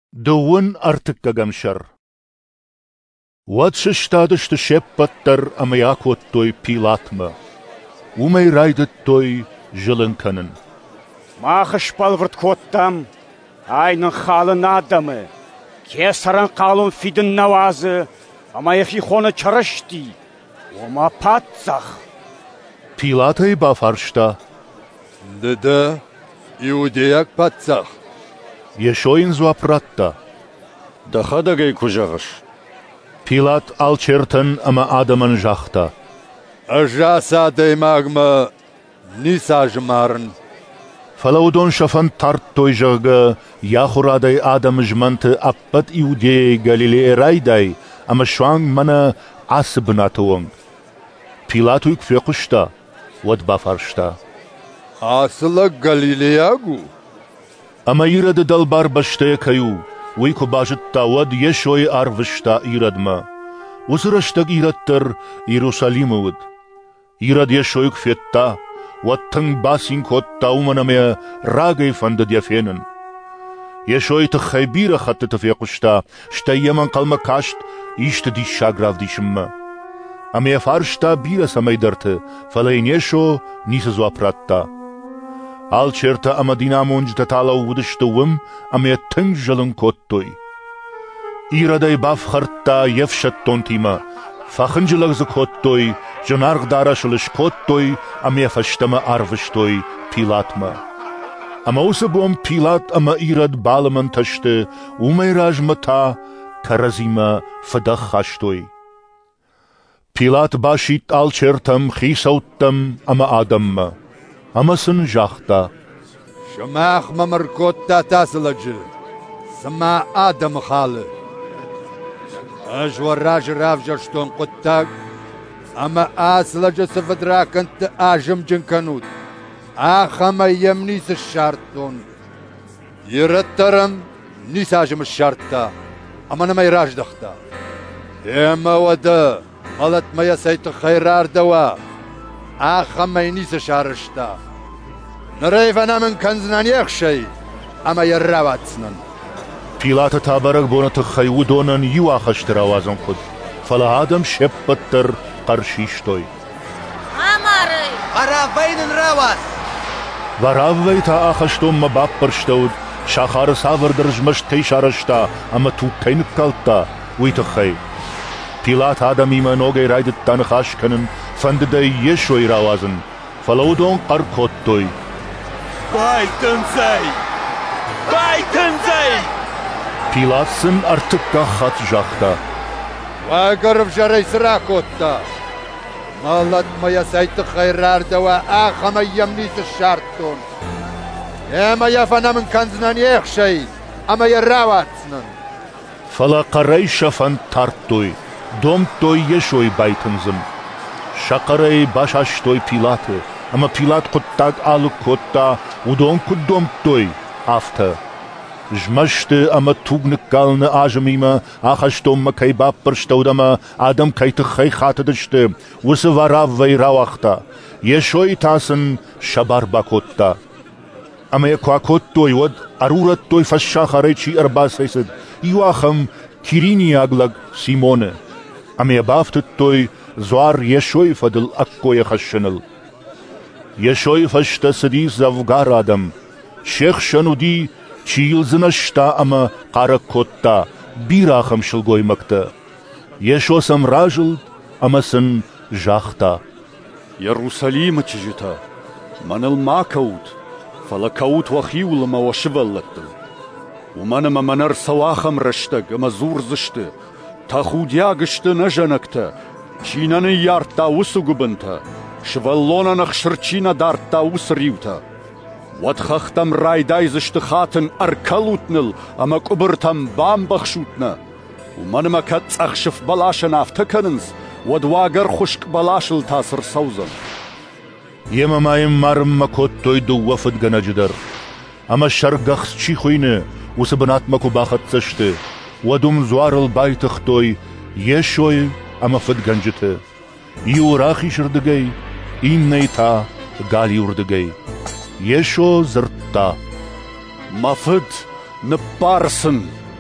Dowun artık gamşar. Watschstadest scheppatter am Jakot toi Pilatma. Umay raidet toi Jillenkannen. Machış balvırt kottam, aynen halın adamı. Kesaran kalın fidin navazı, ama yafi khona çarıştı. Oma patsach. Pilatay bafarşta. Dede, iudeyak patsach. Yeshoin zwapratta. Daha da gay kujağış. Pilat alçerten ama adamın jachta. Ajasa deymagma nisajmarn. Falaudon şafan tart toyjaga yahuraday adam jmantı appat iude Galilei rayday ama şwang mana asbnatuong. Pilatu kfequşta wad bafarşta. Asla Galileyagu. Ama irad dalbar baştaya kayu. Uyku başıtta wad yeşoy arvışta iradma. Uzraştak irattır Yerusalimud. Irad yeşoy kfetta. Wattang basing kotta umanamea ragay fanda diafenen. Yeşoy te khaybira khatte tefequşta. Şta yaman qalma kaşt işte di şagrav dişimma. Ama farşta bira samaydartı. Falayn yeşo nisa zwapratta. Alçerta ama dinamonj tatala udıştuvum ama tınjalın kottoy. İraday bafxartta yefşat tontima. Faxıncılagzı kottoy, janarg daraşılış kottoy ama faştama arvıştoy Pilatma. Ama usabom Pilat ama irad balaman taştı, umayraj mata karazima fadakhashtoy. Pilat başit alçertam xisautam ama adamma. Amasın jachta. Şamah mamarkotta taslacı. Sama adam khalı. Ajwar raj ravjashton quttak. Ama aslacı sıfadrakant ajım cinkanut. Ahama yemnis şartton. Yırattarım nisajım şartta. Ama nama iraj dakhta. Ema vada. Malatmaya saytı khayrar dawa. Ahama ynis şarışta. Narayfana min kanznan yakşay. Ama yarravatsnan. Pilata tabarak bonatı khayudonan yuwa khashtirawazan khud. Fala adam şeppattır qarşiştoy. Amarı. Aravaynın ravas. Varavvay ta akhashtom mabapparshtaud. Şakhar savırdırjmash teysharashta ama tukaynik kalta. Uyta khay. Pilat adam iman ogay raydittan khashkanin fandiday yeshoy rawazan. Falaudon qarkottoy. Baytınsay. Baytınsay. Pilatsın artık khat jachta. Vagarv jaray sırakotta. Malatmaya saytı khayrar dawa ahama yemnis şartton. Ema yafana min kanznan yakşay. Ama yarravatsnan. Fala qaray şafan tarttoy. Domtoy yeshoy baytınzın. Şakaray başaştoy Pilatı. Ama Pilat kuttak alı kotta. Udon kuddomtoy afta. Jmashte ama tugnik galne ajmima akhashtom makay bapperstaudama adam kayte khay khatadishte wuse varavvay rawachta yeshoy tasen shabar bakotta ama yakwakottoy wad arurattoy fashakharechi arbasaysid iwacham kirini aglag Simone ama yabaftettoy zwar yeshoy fadil akkoy khashnal yeshoy fashta sadi zavgar adam sheikh shanudi Çiyilzınışta ama qarakotta bir axım şılgoymakta. Yeşosam rajıld amasın jachta. Yerusalima çijita. Manıl makavut. Fala kavut vaxiulama wa shivallattı. Umanama manar sawaxam rashtak ama zurzıştı. Taxudiyagıştı najanakta. Çinanı yartta usugubanta. Shivallona naxshirchina dartta usrivta. Watkhachtam raydayzıştı khatın arkalutnıl ama kuburtam bambakşutna. Umanıma katsakşıf balaşan aftakanınız. Wadwagar khuşk balaşıl tasır savzan. Yemamayım marım makottoy duwafıd ganajidar. Ama şargaxs çikhuyne usabınatma kubaxatsıştı. Wadum zwarıl baytıxtoy yeshoy ama fıd ganjitı. Yuraxi şırdıgay innayta gali urdıgay. Yesho zırtta. Mafıd ne parsın.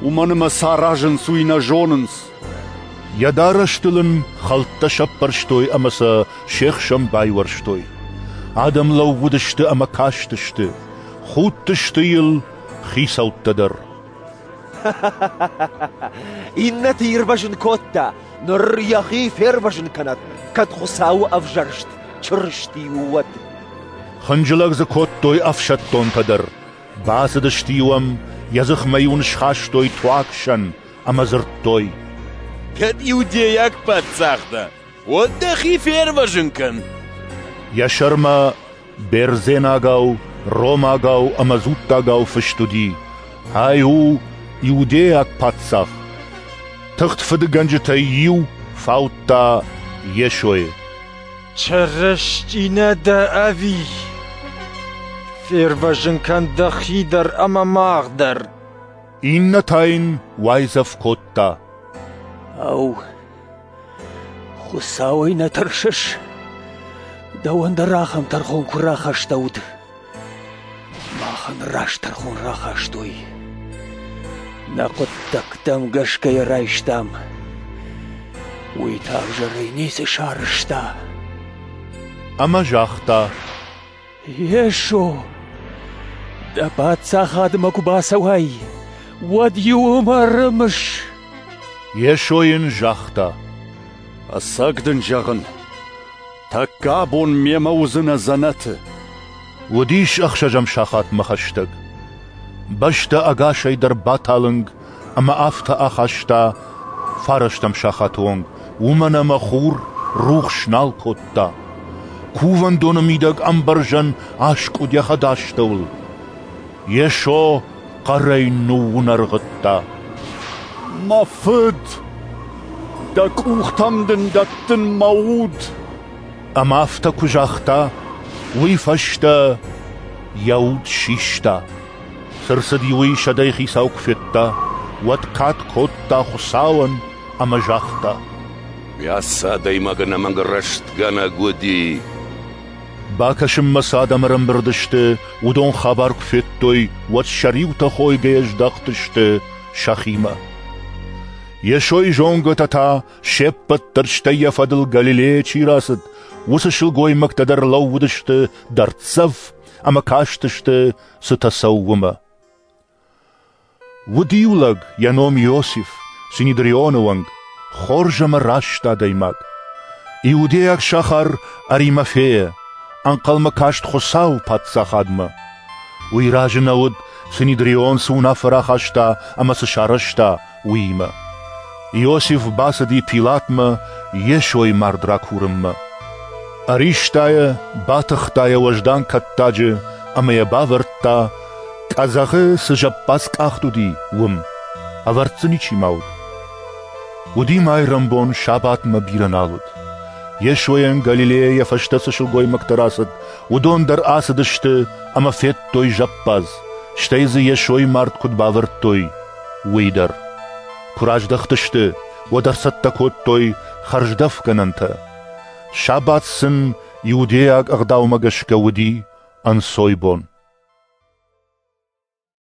ومن ساراجن سوينا جوننس يدارشتلن خلطة شبرشتوي أمسا شيخ شمباي ورشتوي عدم لو ودشت أما كاشتشت خود تشتيل خيساوت تدر إن تيربجن كوتا نر يخي فيربجن كانت كد خساو أفجرشت چرشتي ود خنجلق زكوتوي أفشتون تدر باسدشتيوم يزخ ميون شخاشتوي تواكشن أما زرتوي كد يوديك باتساخدا ودخي فيربجن كان يا شرما بيرزيناغاو روماغاو أما زوتاغاو فشتودي هاي هو يوديك باتساخ تخت فدگنجتا يو فاوتا يشوي چرشتينا دا أبي فيربجن كان دخي در أما ماغدر إن تاين وايزف كوتا أو خساوي نترشش دوان دراخم ترخون كراخش دود ماخن راش ترخون راخش دوي نقد تكتم قشكي رايشتام ويتاق جرينيس شارشتا أما جاختا يشو دبات ساخاد مكوباسا واي وديو مرمش يشوين جاختا أساقدن جاغن تكابون ميموزن زنت وديش أخشجم شاخات مخشتك بشتا أغاشي در باتالنگ أما أفتا أخشتا فارشتم شاخاتونگ ومن مخور روخ شنال كوتا كوفن دون ميدق أمبرجن عشق دي خداشتول يشو قرينو ونرغتا مفد دك اوختمدن دتن مود أما أفتا كجاختا ويفشتا يود شيشتا سرسدي ويشا دايخي ساوك فتا واتكات كوتا خساون أما جاختا ياسا دايما غنا منغرشت غنا غودي باكشم مسادا مرمبردشت ودون خبر كفتوي وات شريوتا خوي جيش داختشت شخيمة يشوي جونغتا شبت ترشتيا فدل غاليليه چيراسد وسشل غوي مقتدر لو ودشت درتسف أما كاشتشت ستسووما وديولغ يانوم يوسف سينيدريونوانغ خورجم راشتا دايماغ إيودياك شخر أريمافيه أنقل مكاشت خساو باتساخادما ويراجناود سينيدريون سونا فراخشتا أما سشارشتا ويما يوسف باسدي بيلاتما يشوي مردراكورما أريشتايا باتختايا وجدان كتاجي أما يباورتا كازاخي سجباسك أختودي وم أورتسنيشي ماود ودي ماي رمبون شابات مبيرنالود يشوين غاليليه يفشتسشل غوي مكتراسد ودون در آسدشت أما فيت توي جباز شتيزي يشوي مرد كد باورت توي ويدر كراج دختشت ودر ستكوت توي خرج دف كننتا شابات سن يودياك أغداو مغشك ودي أن سويبون